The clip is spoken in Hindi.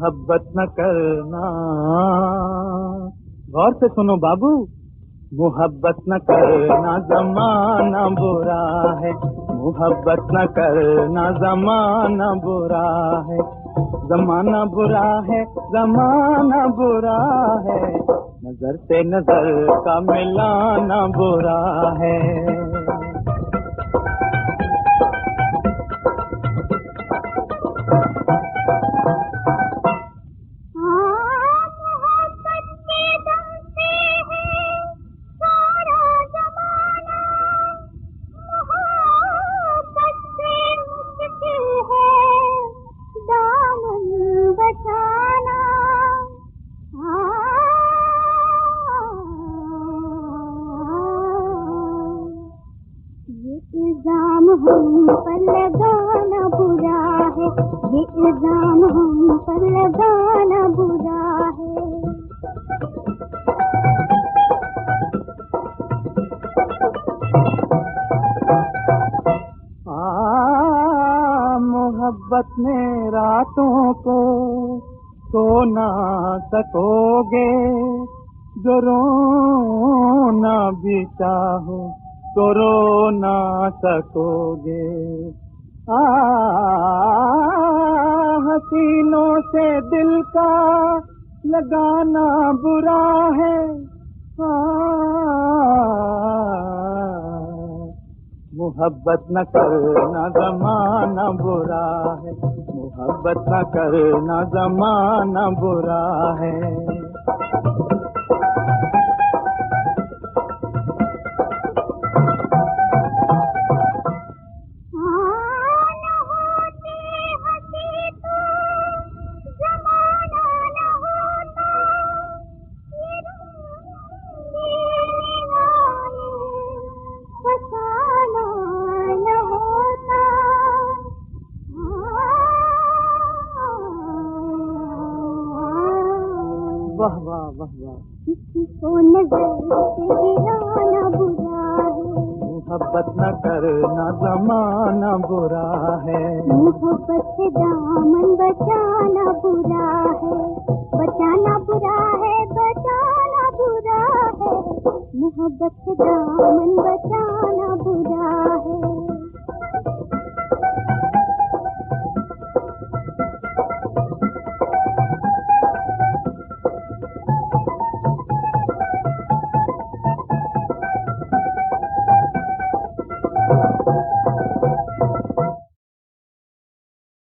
मोहब्बत न करना। गौर से सुनो बाबू, मोहब्बत न करना जमाना बुरा है। मोहब्बत न करना जमाना बुरा है। जमाना बुरा है, जमाना बुरा है। नजर से नजर का मिलाना बुरा है। इल्जाम हम पर लगाना बुरा है, ये इल्जाम हम पर लगाना बुरा है। मोहब्बत में रातों को सो ना सकोगे, जो रोना भी चाहो तो रो ना सकोगे। हसीनों से दिल का लगाना बुरा है। मोहब्बत न करना जमाना बुरा है। मोहब्बत न करना जमाना बुरा है। वाह वाह वाह वाह। किसी को नजर से गिराना बुरा है। मोहब्बत न करना जमाना बुरा है। मोहब्बत से दामन बचाना बुरा है। बचाना बुरा है, बचाना बुरा है। मोहब्बत से दामन बचाना बुरा